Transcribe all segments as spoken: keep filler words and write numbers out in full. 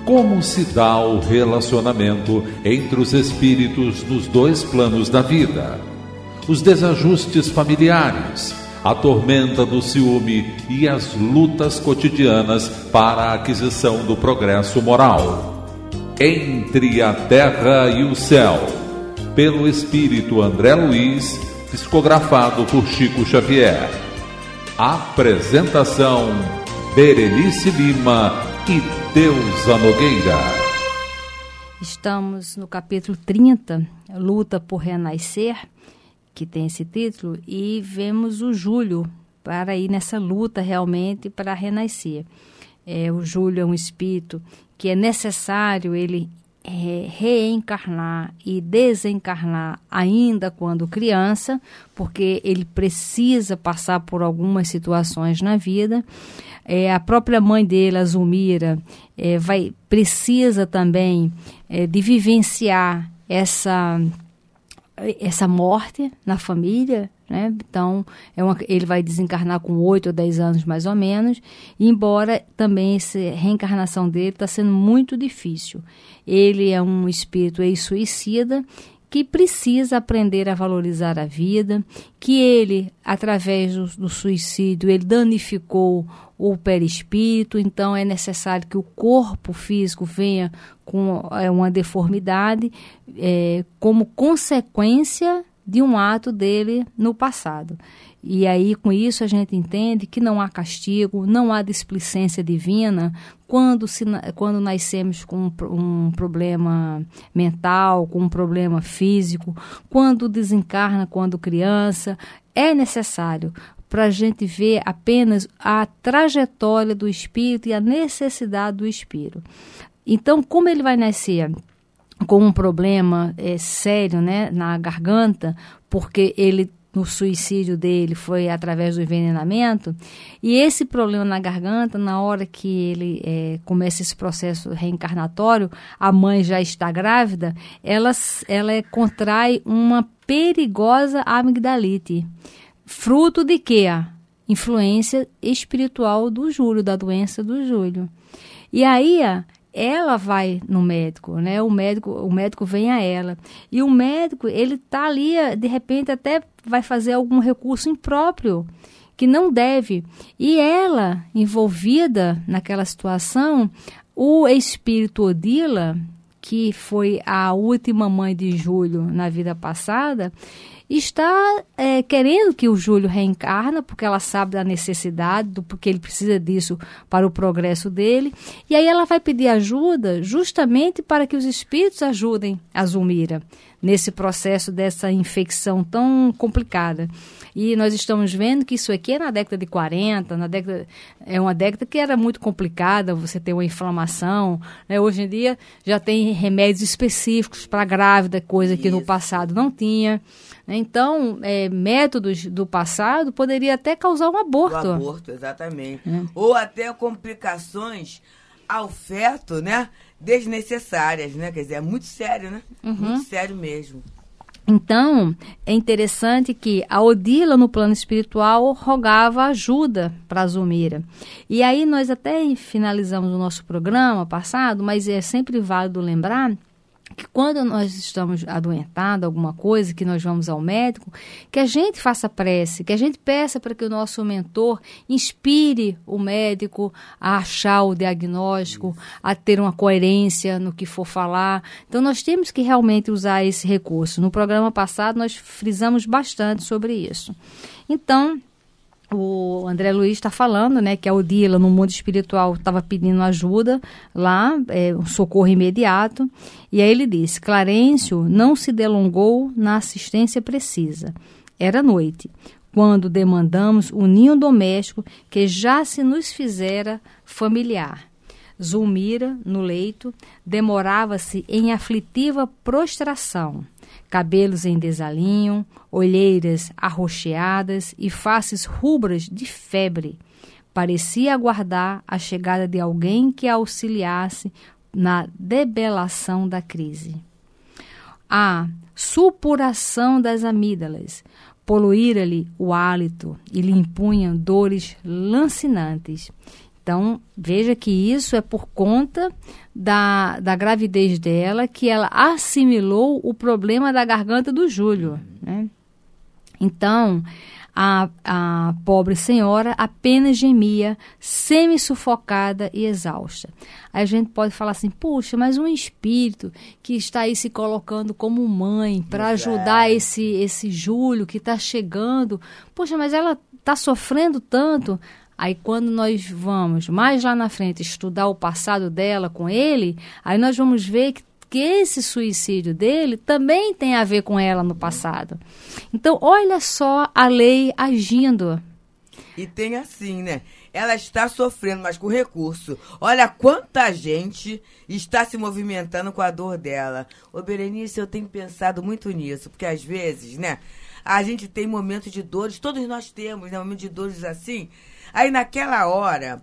Como se dá o relacionamento entre os espíritos nos dois planos da vida? Os desajustes familiares, a tormenta do ciúme e as lutas cotidianas para a aquisição do progresso moral. Entre a Terra e o Céu, pelo espírito André Luiz, psicografado por Chico Xavier. Apresentação: Berenice Lima e Deusa Nogueira. Estamos no capítulo trinta, Luta por Renascer, que tem esse título, e vemos o Júlio para ir nessa luta realmente para renascer. É, o Júlio é um espírito que é necessário ele é, reencarnar e desencarnar ainda quando criança, porque ele precisa passar por algumas situações na vida. É, a própria mãe dele, a Zulmira, é, vai, precisa também é, de vivenciar essa, essa morte na família, né? Então, é uma, ele vai desencarnar com oito ou dez anos mais ou menos, embora também essa reencarnação dele está sendo muito difícil. Ele é um espírito ex-suicida que precisa aprender a valorizar a vida, que ele, através do, do suicídio, ele danificou o perispírito, então é necessário que o corpo físico venha com é, uma deformidade é, como consequência de um ato dele no passado. E aí, com isso, a gente entende que não há castigo, não há displicência divina quando, se, quando nascemos com um, um problema mental, com um problema físico, quando desencarna, quando criança. É necessário para a gente ver apenas a trajetória do espírito e a necessidade do espírito. Então, como ele vai nascer com um problema é, sério, né, na garganta, porque ele, no suicídio dele, foi através do envenenamento, e esse problema na garganta, na hora que ele é, começa esse processo reencarnatório, a mãe já está grávida, ela, ela é, contrai uma perigosa amigdalite. Fruto de quê? Influência espiritual do Júlio, da doença do Júlio. E aí, ela vai no médico, né? O médico, o médico vem a ela. E o médico, ele está ali, de repente, até vai fazer algum recurso impróprio, que não deve. E ela, envolvida naquela situação, o espírito Odila, que foi a última mãe de Júlio na vida passada, está é, querendo que o Júlio reencarna, porque ela sabe da necessidade, do porque ele precisa disso para o progresso dele. E aí ela vai pedir ajuda justamente para que os espíritos ajudem a Zulmira nesse processo dessa infecção tão complicada. E nós estamos vendo que isso aqui é na década de quarenta, na década, é uma década que era muito complicada, você ter uma inflamação, né? Hoje em dia já tem remédios específicos para grávida, coisa que no passado não tinha. Então, é, métodos do passado poderia até causar um aborto. O aborto, exatamente. É. Ou até complicações ao feto, né? Desnecessárias, né? Quer dizer, é muito sério, né? Uhum. Muito sério mesmo. Então, é interessante que a Odila, no plano espiritual, rogava ajuda para a Zulmira. E aí nós até finalizamos o nosso programa passado, mas é sempre válido lembrar que quando nós estamos adoentados, alguma coisa, que nós vamos ao médico, que a gente faça prece, que a gente peça para que o nosso mentor inspire o médico a achar o diagnóstico, a ter uma coerência no que for falar. Então, nós temos que realmente usar esse recurso. No programa passado, nós frisamos bastante sobre isso. Então, o André Luiz está falando, né, que a Odila, no mundo espiritual, estava pedindo ajuda lá, é, um socorro imediato. E aí ele disse: Clarencio não se delongou na assistência precisa. Era noite, quando demandamos o ninho doméstico que já se nos fizera familiar. Zulmira, no leito, demorava-se em aflitiva prostração, cabelos em desalinho, olheiras arroxeadas e faces rubras de febre. Parecia aguardar a chegada de alguém que a auxiliasse na debelação da crise. A supuração das amígdalas poluíra-lhe o hálito e lhe impunham dores lancinantes, Então, veja que isso é por conta da, da gravidez dela, que ela assimilou o problema da garganta do Júlio, né? Então, a, a pobre senhora apenas gemia, semi-sufocada e exausta. Aí a gente pode falar assim, puxa, mas um espírito que está aí se colocando como mãe para ajudar esse, esse Júlio que está chegando, puxa, mas ela está sofrendo tanto. Aí quando nós vamos mais lá na frente estudar o passado dela com ele, aí nós vamos ver que, que esse suicídio dele também tem a ver com ela no passado. Então, olha só a lei agindo. E tem assim, né? Ela está sofrendo, mas com recurso. Olha quanta gente está se movimentando com a dor dela. Ô, Berenice, eu tenho pensado muito nisso, porque às vezes, né? A gente tem momentos de dores, todos nós temos, né? Momentos de dores assim. Aí naquela hora,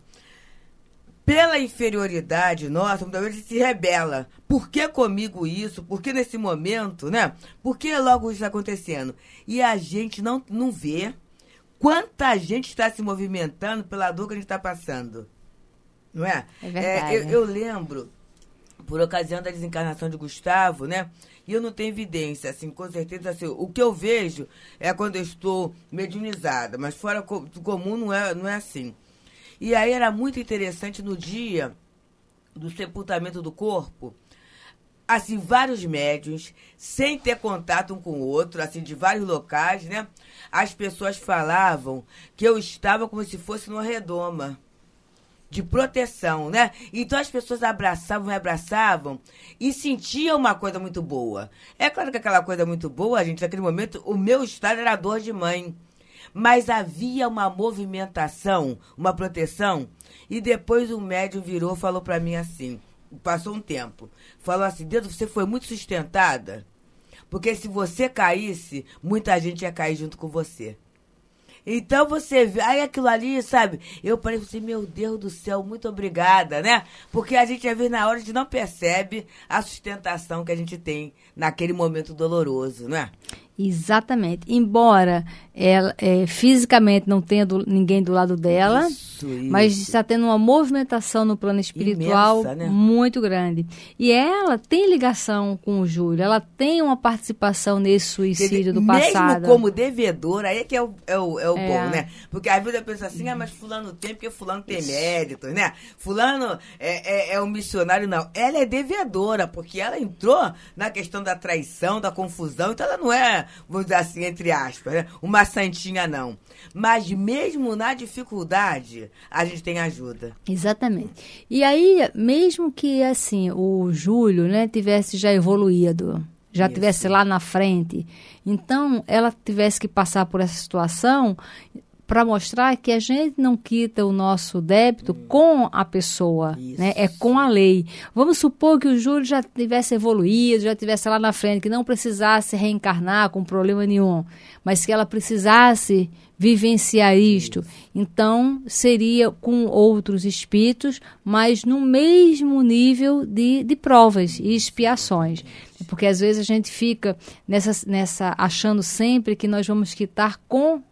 pela inferioridade nossa, muitas vezes se rebela. Por que comigo isso? Por que nesse momento, né? Por que logo isso está acontecendo? E a gente não, não vê quanta gente está se movimentando pela dor que a gente está passando. Não é? É verdade. É, eu, eu lembro, por ocasião da desencarnação de Gustavo, né? E eu não tenho evidência, assim, com certeza, assim, o que eu vejo é quando eu estou mediunizada, mas fora do comum não é, não é assim. E aí era muito interessante no dia do sepultamento do corpo, assim, vários médiuns, sem ter contato um com o outro, assim, de vários locais, né? As pessoas falavam que eu estava como se fosse numa redoma de proteção, né? Então as pessoas abraçavam, me abraçavam e sentiam uma coisa muito boa. É claro que aquela coisa muito boa, gente, naquele momento, o meu estado era dor de mãe. Mas havia uma movimentação, uma proteção, e depois o médium virou e falou para mim assim, passou um tempo, falou assim, Dedo, você foi muito sustentada, porque se você caísse, muita gente ia cair junto com você. Então você vê, aí aquilo ali, sabe, eu parei assim, meu Deus do céu, muito obrigada, né? Porque a gente, às vezes, na hora, a gente não percebe a sustentação que a gente tem naquele momento doloroso, né? Exatamente. Embora ela é, fisicamente não tenha do, ninguém do lado dela, isso, isso. mas está tendo uma movimentação no plano espiritual imensa, né? Muito grande. E ela tem ligação com o Júlio, ela tem uma participação nesse suicídio dizer, do passado. Mesmo como devedora, aí é que é o, é o, é o é. bom, né? Porque às vezes eu penso assim, ah, mas fulano tem, porque fulano tem méritos, né? Fulano é, é, é um missionário, não. Ela é devedora, porque ela entrou na questão da traição, da confusão, então ela não é, vamos dizer assim, entre aspas, né? Uma santinha, não. Mas mesmo na dificuldade, a gente tem ajuda. Exatamente. E aí, mesmo que, assim, o Júlio, né, tivesse já evoluído, já Isso. tivesse lá na frente, então ela tivesse que passar por essa situação para mostrar que a gente não quita o nosso débito hum. com a pessoa, né? É com a lei. Vamos supor que o Júlio já tivesse evoluído, já tivesse lá na frente, que não precisasse reencarnar com problema nenhum, mas que ela precisasse vivenciar isto. Então, seria com outros espíritos, mas no mesmo nível de, de provas e expiações. Porque às vezes a gente fica nessa, nessa, achando sempre que nós vamos quitar com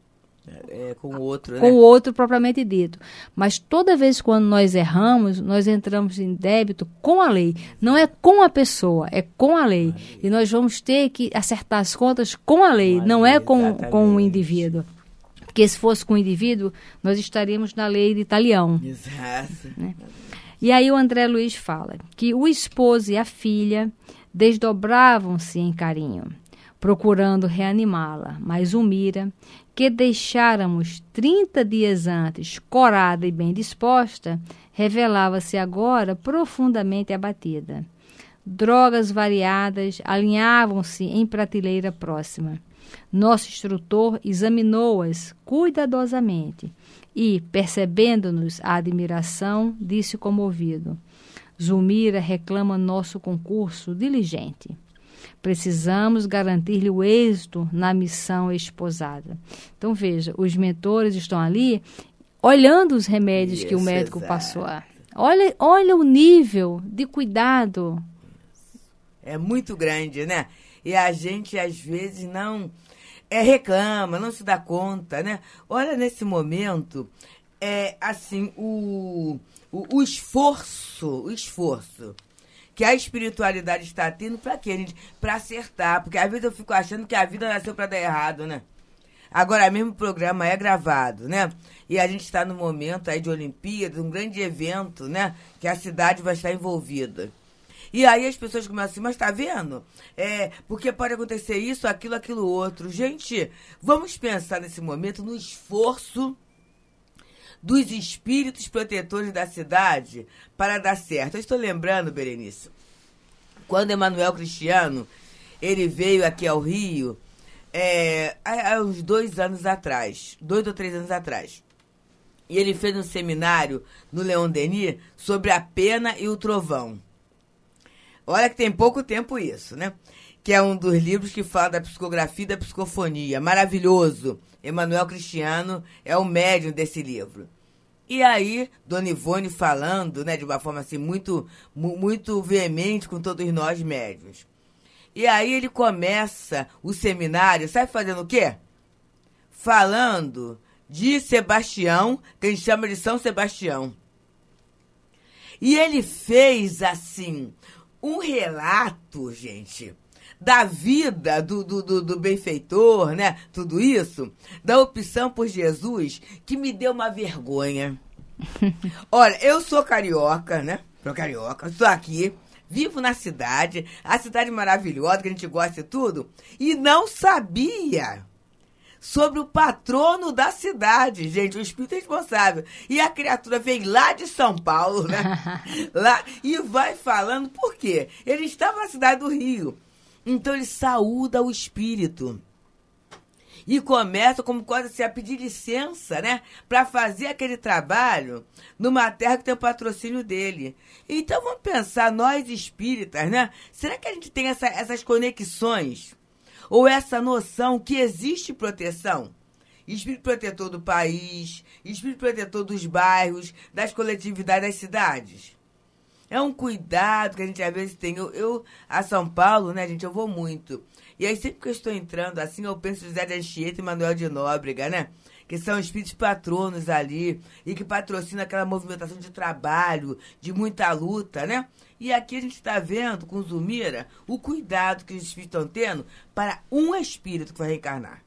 É, com o outro, né? Com o outro propriamente dito. Mas toda vez quando nós erramos, nós entramos em débito com a lei. Não é com a pessoa, é com a lei. E nós vamos ter que acertar as contas com a lei, não é com, com o indivíduo. Porque se fosse com o indivíduo, nós estaríamos na lei de Italião. Exato. Né? E aí o André Luiz fala que o esposo e a filha desdobravam-se em carinho, procurando reanimá-la, mas o Mira, que deixáramos trinta dias antes corada e bem disposta, revelava-se agora profundamente abatida. Drogas variadas alinhavam-se em prateleira próxima. Nosso instrutor examinou-as cuidadosamente e, percebendo-nos a admiração, disse comovido: Zulmira reclama nosso concurso diligente. Precisamos garantir-lhe o êxito na missão esposada. Então, veja, os mentores estão ali olhando os remédios Isso, que o médico exato. passou. Olha, olha o nível de cuidado. É muito grande, né? E a gente, às vezes, não é, reclama, não se dá conta, né? Olha, nesse momento, é, assim, o, o, o esforço, o esforço que a espiritualidade está tendo para quê, gente? Para acertar, porque às vezes eu fico achando que a vida nasceu para dar errado, né? Agora mesmo o programa é gravado, né? E a gente está no momento aí de Olimpíadas, um grande evento, né? Que a cidade vai estar envolvida. E aí as pessoas começam assim, mas tá vendo? É, porque pode acontecer isso, aquilo, aquilo outro. Gente, vamos pensar nesse momento no esforço dos espíritos protetores da cidade para dar certo. Eu estou lembrando, Berenice, quando Emanuel Cristiano, ele veio aqui ao Rio, é, há, há uns dois anos atrás, dois ou três anos atrás, e ele fez um seminário no Leon Denis sobre a pena e o trovão. Olha que tem pouco tempo isso, né? Que é um dos livros que fala da psicografia e da psicofonia. Maravilhoso. Emanuel Cristiano é o médium desse livro. E aí, Dona Ivone falando, né, de uma forma assim muito, muito veemente com todos nós médiuns. E aí ele começa o seminário, sabe fazendo o quê? Falando de Sebastião, que a gente chama de São Sebastião. E ele fez, assim, um relato, gente, da vida do, do, do, do benfeitor, né? Tudo isso, da opção por Jesus, que me deu uma vergonha. Olha, eu sou carioca, né? Sou carioca, estou aqui, vivo na cidade, a cidade maravilhosa, que a gente gosta e tudo, e não sabia sobre o patrono da cidade, gente, o espírito responsável. E a criatura vem lá de São Paulo, né? Lá, e vai falando, por quê? Ele estava na cidade do Rio. Então ele saúda o espírito. E começa como quase assim, a pedir licença, né? Para fazer aquele trabalho numa terra que tem o patrocínio dele. Então vamos pensar, nós espíritas, né? Será que a gente tem essa, essas conexões? Ou essa noção que existe proteção? Espírito protetor do país, espírito protetor dos bairros, das coletividades, das cidades. É um cuidado que a gente às vezes tem. Eu, eu a São Paulo, né, gente, eu vou muito. E aí sempre que eu estou entrando assim, eu penso em José de Anchieta e Manuel de Nóbrega, né? Que são espíritos patronos ali e que patrocinam aquela movimentação de trabalho, de muita luta, né? E aqui a gente está vendo, com Zumira, o cuidado que os espíritos estão tendo para um espírito que vai reencarnar.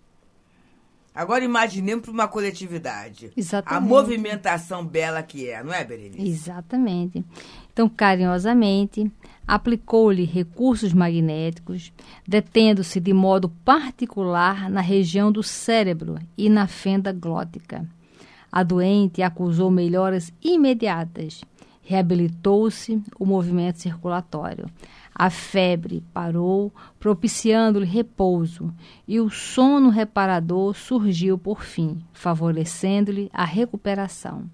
Agora imaginemos para uma coletividade. Exatamente. A movimentação bela que é, não é, Berenice? Exatamente. Então, carinhosamente, aplicou-lhe recursos magnéticos, detendo-se de modo particular na região do cérebro e na fenda glótica. A doente acusou melhoras imediatas. Reabilitou-se o movimento circulatório. A febre parou, propiciando-lhe repouso, e o sono reparador surgiu por fim, favorecendo-lhe a recuperação.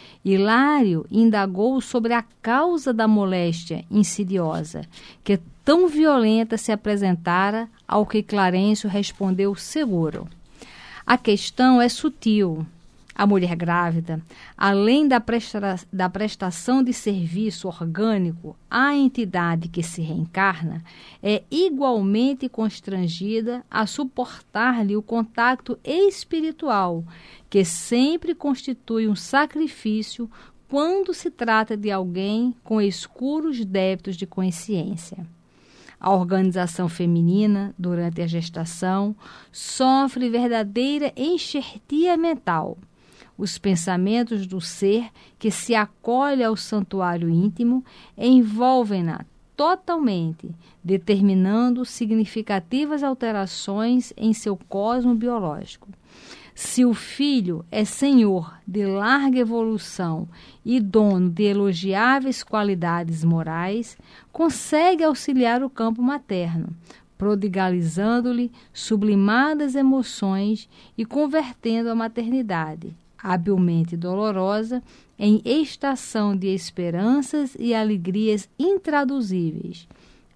Hilário indagou sobre a causa da moléstia insidiosa, que tão violenta se apresentara, ao que Clarencio respondeu seguro. A questão é sutil. A mulher grávida, além da, presta- da prestação de serviço orgânico à entidade que se reencarna, é igualmente constrangida a suportar-lhe o contato espiritual, que sempre constitui um sacrifício quando se trata de alguém com escuros débitos de consciência. A organização feminina, durante a gestação, sofre verdadeira enxertia mental. Os pensamentos do ser que se acolhe ao santuário íntimo envolvem-na totalmente, determinando significativas alterações em seu cosmo biológico. Se o filho é senhor de larga evolução e dono de elogiáveis qualidades morais, consegue auxiliar o campo materno, prodigalizando-lhe sublimadas emoções e convertendo a maternidade, habilmente dolorosa, em estação de esperanças e alegrias intraduzíveis.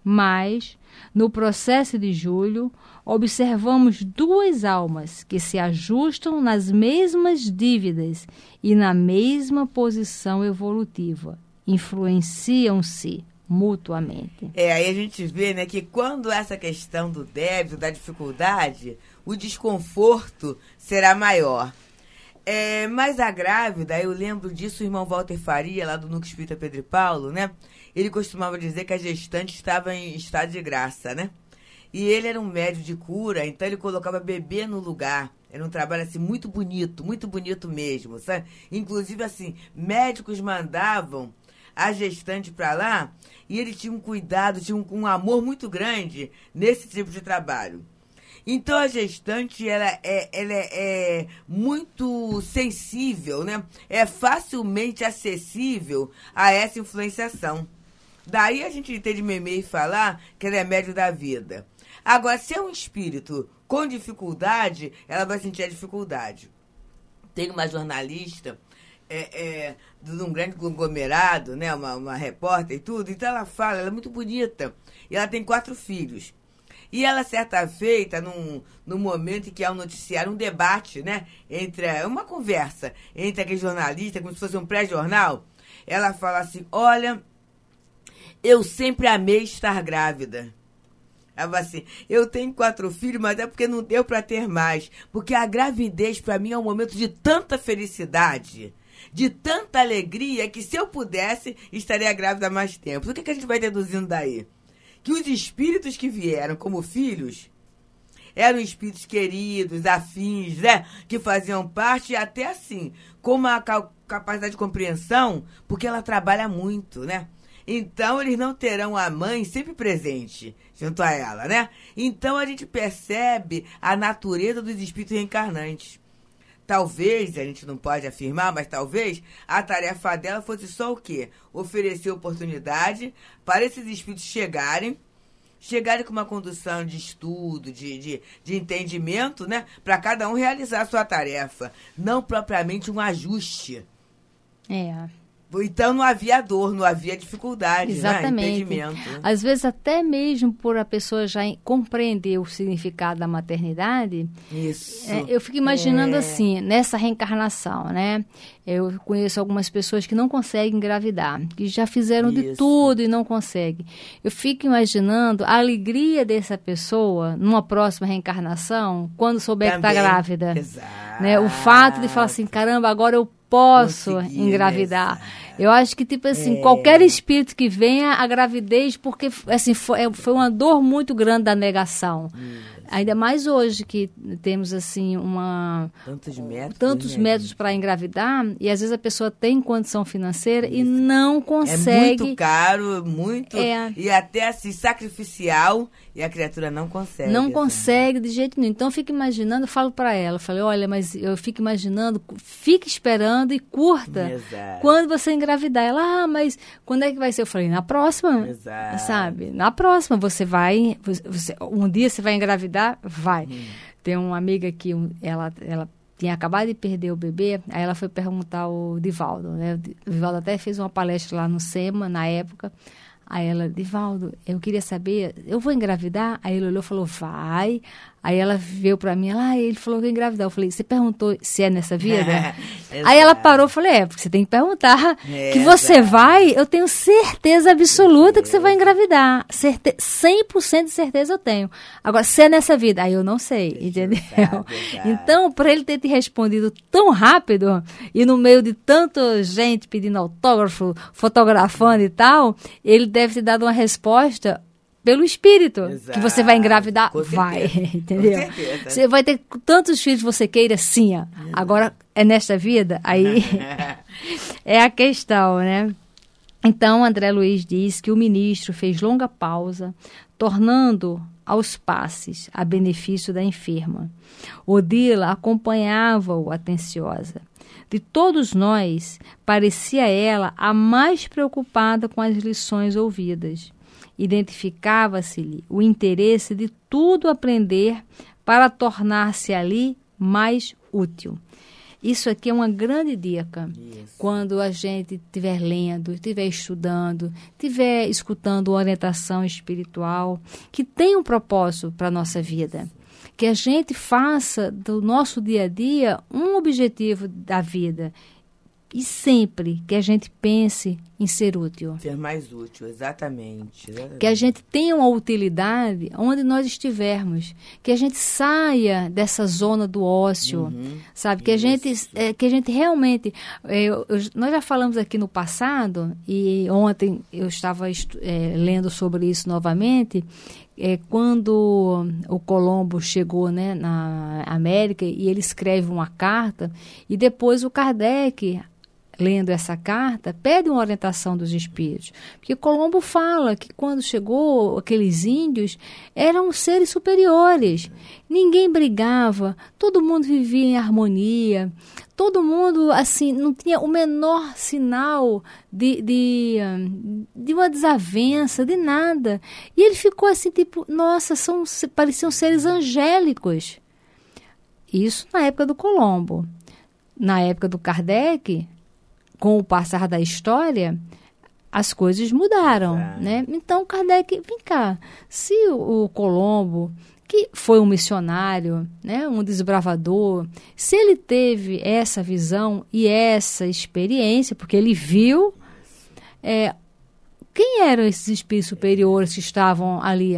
Mas, no processo de Júlio, observamos duas almas que se ajustam nas mesmas dívidas e na mesma posição evolutiva. Influenciam-se mutuamente. É, aí a gente vê, né, que quando essa questão do débito, da dificuldade, o desconforto será maior. É, mas a grávida, eu lembro disso, o irmão Walter Faria, lá do Núcleo Espírita Pedro e Paulo, né? Ele costumava dizer que a gestante estava em estado de graça, né? E ele era um médium de cura, então ele colocava bebê no lugar. Era um trabalho, assim, muito bonito, muito bonito mesmo, sabe? Inclusive, assim, médicos mandavam a gestante para lá e ele tinha um cuidado, tinha um, um amor muito grande nesse tipo de trabalho. Então, a gestante, ela, é, ela é, é muito sensível, né? É facilmente acessível a essa influenciação. Daí a gente entende Meimei falar que ela é médium da vida. Agora, se é um espírito com dificuldade, ela vai sentir a dificuldade. Tem uma jornalista é, é, de um grande conglomerado, né? Uma, uma repórter e tudo, então ela fala, ela é muito bonita. E ela tem quatro filhos. E ela, certa feita, num, num momento em que há um noticiário, um debate, né? Entre, uma conversa entre aquele jornalista, como se fosse um pré-jornal, ela fala assim, olha, eu sempre amei estar grávida. Ela fala assim, eu tenho quatro filhos, mas é porque não deu para ter mais. Porque a gravidez, para mim, é um momento de tanta felicidade, de tanta alegria, que se eu pudesse, estaria grávida há mais tempo. O que, que a gente vai deduzindo daí? Que os espíritos que vieram como filhos eram espíritos queridos, afins, né? Que faziam parte, e até assim, com uma capacidade de compreensão, porque ela trabalha muito, né? Então, eles não terão a mãe sempre presente junto a ela, né? Então, a gente percebe a natureza dos espíritos reencarnantes. Talvez, a gente não pode afirmar, mas talvez a tarefa dela fosse só o quê? Oferecer oportunidade para esses espíritos chegarem, chegarem com uma condução de estudo, de, de, de entendimento, né? Para cada um realizar a sua tarefa. Não propriamente um ajuste. É. Então não havia dor, não havia dificuldade, exatamente, né? Entendimento. Às vezes até mesmo por a pessoa já compreender o significado da maternidade. Isso. É, eu fico imaginando é. assim, nessa reencarnação, né? Eu conheço algumas pessoas que não conseguem engravidar, que já fizeram Isso. de tudo e não conseguem. Eu fico imaginando a alegria dessa pessoa numa próxima reencarnação, quando souber Também. que está grávida. Exato. Né? O fato de falar assim, caramba, agora eu posso Consegui, engravidar. Né? Eu acho que, tipo assim, é. qualquer espírito que venha, a gravidez, porque assim, foi, foi uma dor muito grande da negação. Isso. Ainda mais hoje que temos, assim, uma... Tantos métodos. Tantos né, métodos para engravidar, e às vezes a pessoa tem condição financeira Isso. e não consegue... É muito caro, muito... É. E até, assim, sacrificial, e a criatura não consegue. Não assim. consegue de jeito nenhum. Então, eu fico imaginando, eu falo para ela, eu falei, olha, mas eu fico imaginando, fique esperando e curta Exato. Quando você engravidar. Ela, ah, mas quando é que vai ser? Eu falei, na próxima, Exato. sabe? Na próxima, você vai, você, um dia você vai engravidar, vai. Hum. Tem uma amiga que ela, ela tinha acabado de perder o bebê, aí ela foi perguntar ao Divaldo, né? O Divaldo até fez uma palestra lá no SEMA, na época. Aí ela, Divaldo, eu queria saber, eu vou engravidar? Aí ele olhou e falou, vai. Aí ela veio pra mim, ela, ah, ele falou que ia engravidar. Eu falei, você perguntou se é nessa vida? Aí ela parou e falou, é, porque você tem que perguntar. É, que você exato. vai, eu tenho certeza absoluta que você vai engravidar. Certe- cem por cento de certeza eu tenho. Agora, se é nessa vida, aí eu não sei, Deixa entendeu? Exato, exato. Então, por ele ter te respondido tão rápido, e no meio de tanta gente pedindo autógrafo, fotografando e tal, ele deve ter dado uma resposta pelo espírito, Exato. que você vai engravidar, Com vai, entendeu? Com certeza. Você vai ter tantos filhos que você queira, sim. Exato. Agora, é nesta vida, aí é a questão, né? Então, André Luiz diz que o ministro fez longa pausa, tornando aos passes a benefício da enferma. Odila acompanhava-o atenciosa. De todos nós, parecia ela a mais preocupada com as lições ouvidas. Identificava-se-lhe o interesse de tudo aprender para tornar-se ali mais útil. Isso aqui é uma grande dica. Isso. Quando a gente estiver lendo, estiver estudando, estiver escutando orientação espiritual, que tem um propósito para a nossa vida. Que a gente faça do nosso dia a dia um objetivo da vida. E sempre que a gente pense em ser útil. Ser mais útil, exatamente, exatamente. Que a gente tenha uma utilidade onde nós estivermos. Que a gente saia dessa zona do ócio, uhum, sabe? Que a, gente, é, que a gente realmente... É, eu, eu, nós já falamos aqui no passado, e ontem eu estava é, lendo sobre isso novamente, é, quando o Colombo chegou, né, na América, e ele escreve uma carta, e depois o Kardec... lendo essa carta, pede uma orientação dos espíritos. Porque Colombo fala que quando chegou, aqueles índios eram seres superiores. Ninguém brigava, todo mundo vivia em harmonia, todo mundo, assim, não tinha o menor sinal de, de, de uma desavença, de nada. E ele ficou assim, tipo, nossa, são, pareciam seres angélicos. Isso na época do Colombo. Na época do Kardec, com o passar da história, as coisas mudaram, é. né? Então, Kardec, vem cá, se o, o Colombo, que foi um missionário, né, um desbravador, se ele teve essa visão e essa experiência, porque ele viu, é, quem eram esses espíritos superiores que estavam ali?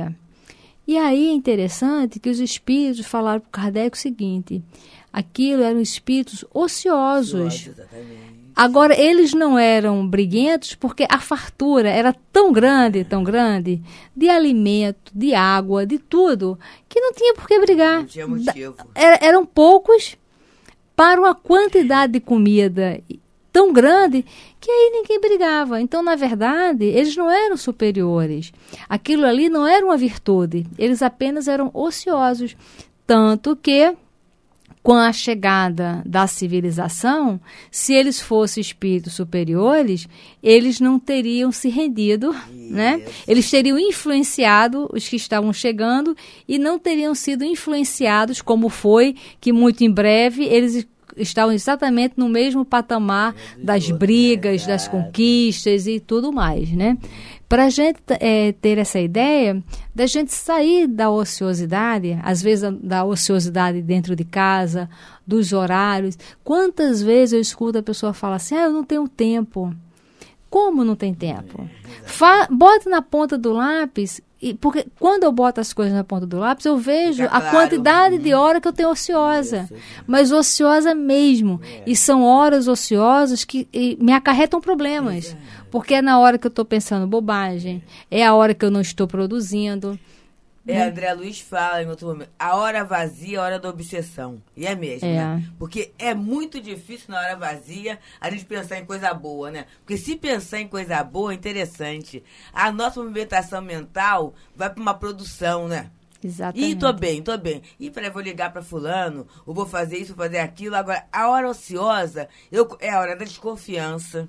E aí é interessante que os espíritos falaram para o Kardec o seguinte, aquilo eram espíritos ociosos. Exatamente. Agora, eles não eram briguentos porque a fartura era tão grande, tão grande, de alimento, de água, de tudo, que não tinha por que brigar. Não tinha motivo. Era, eram poucos para uma quantidade de comida tão grande que aí ninguém brigava. Então, na verdade, eles não eram superiores. Aquilo ali não era uma virtude. Eles apenas eram ociosos. Tanto que... com a chegada da civilização, se eles fossem espíritos superiores, eles não teriam se rendido, yes. né? Eles teriam influenciado os que estavam chegando e não teriam sido influenciados, como foi que muito em breve eles estavam exatamente no mesmo patamar das brigas, das conquistas e tudo mais, né? Para a gente é, ter essa ideia da gente sair da ociosidade, às vezes da, da ociosidade dentro de casa, dos horários. Quantas vezes eu escuto a pessoa falar assim, ah, eu não tenho tempo. Como não tem tempo? Fa- bota na ponta do lápis, e, porque quando eu boto as coisas na ponta do lápis, eu vejo a claro. quantidade uhum. de hora que eu tenho ociosa. Isso. Mas ociosa mesmo. É. E são horas ociosas que me acarretam problemas. É. Porque é na hora que eu estou pensando bobagem, é a hora que eu não estou produzindo. É, né? André Luiz fala em outro momento, a hora vazia é a hora da obsessão. E é mesmo, é. né? Porque é muito difícil na hora vazia a gente pensar em coisa boa, né? Porque se pensar em coisa boa, é interessante. A nossa movimentação mental vai para uma produção, né? Exatamente. E tô bem, tô bem. E peraí, vou ligar para fulano, ou vou fazer isso, vou fazer aquilo. Agora, a hora ociosa eu, é a hora da desconfiança.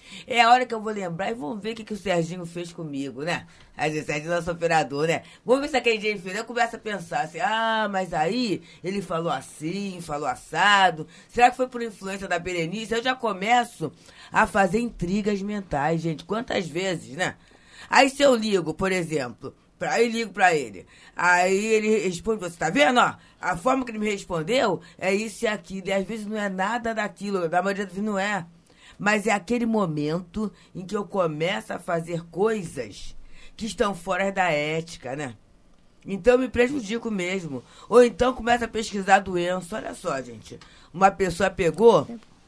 É a hora que eu vou lembrar e vamos ver o que, que o Serginho fez comigo, né? Às vezes, o Serginho é nosso operador, né? Vamos ver se aquele dia ele fez. Eu começo a pensar assim, ah, mas aí ele falou assim, falou assado. Será que foi por influência da Berenice? Eu já começo a fazer intrigas mentais, gente. Quantas vezes, né? Aí se eu ligo, por exemplo, pra, aí ligo pra ele. Aí ele responde, você tá vendo, ó? A forma que ele me respondeu é isso e aquilo. E às vezes não é nada daquilo, da maioria das vezes não é. Mas é aquele momento em que eu começo a fazer coisas que estão fora da ética, né? Então eu me prejudico mesmo. Ou então começo a pesquisar a doença. Olha só, gente. Uma pessoa pegou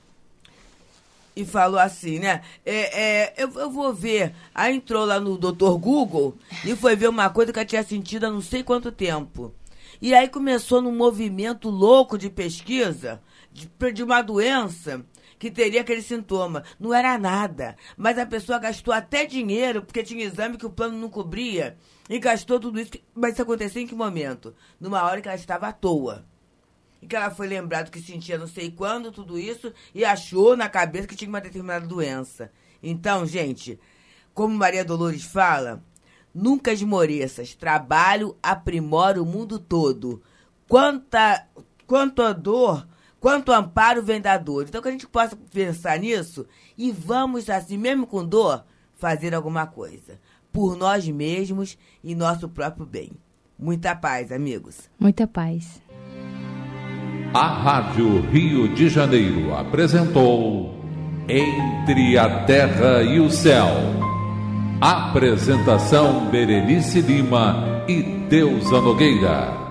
e falou assim, né? É, é, eu, eu vou ver. Aí entrou lá no doutor Google e foi ver uma coisa que ela tinha sentido há não sei quanto tempo. E aí começou num movimento louco de pesquisa de, de uma doença que teria aquele sintoma. Não era nada. Mas a pessoa gastou até dinheiro, porque tinha exame que o plano não cobria. E gastou tudo isso. Mas isso aconteceu em que momento? Numa hora que ela estava à toa. E que ela foi lembrada que sentia não sei quando, tudo isso, e achou na cabeça que tinha uma determinada doença. Então, gente, como Maria Dolores fala, nunca esmoreças. Trabalho aprimora o mundo todo. Quanta, quanto a dor... Quanto amparo vem da dor. Então, que a gente possa pensar nisso e vamos, assim, mesmo com dor, fazer alguma coisa. Por nós mesmos e nosso próprio bem. Muita paz, amigos. Muita paz. A Rádio Rio de Janeiro apresentou Entre a Terra e o Céu. Apresentação Berenice Lima e Deusa Nogueira.